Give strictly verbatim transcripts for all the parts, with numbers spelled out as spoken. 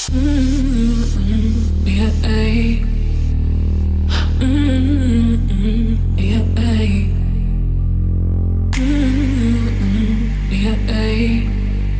Mm-mm, yeah, ay. Mm-mm, yeah, ay. Mm-mm, yeah, ay.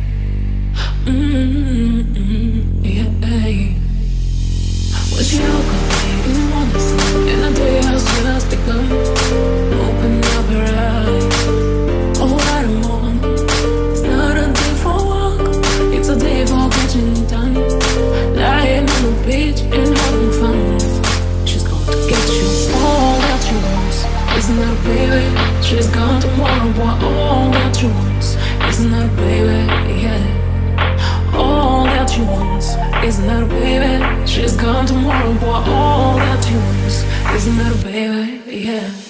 Mm-mm, yeah, ay. When she woke up, I didn't wanna sleep, and the day has just begun. Open up her eyes. Oh, what a moment. It's not a day for a walk, it's a day for catching time. Lying on the beach and having fun. She's going to get you all that you want. Isn't that a baby? She's gone tomorrow, boy. All that you want. Isn't that a baby? Yeah. All that you want. Isn't that a baby? She's gone tomorrow, boy. All that you want. Isn't that a baby? Yeah.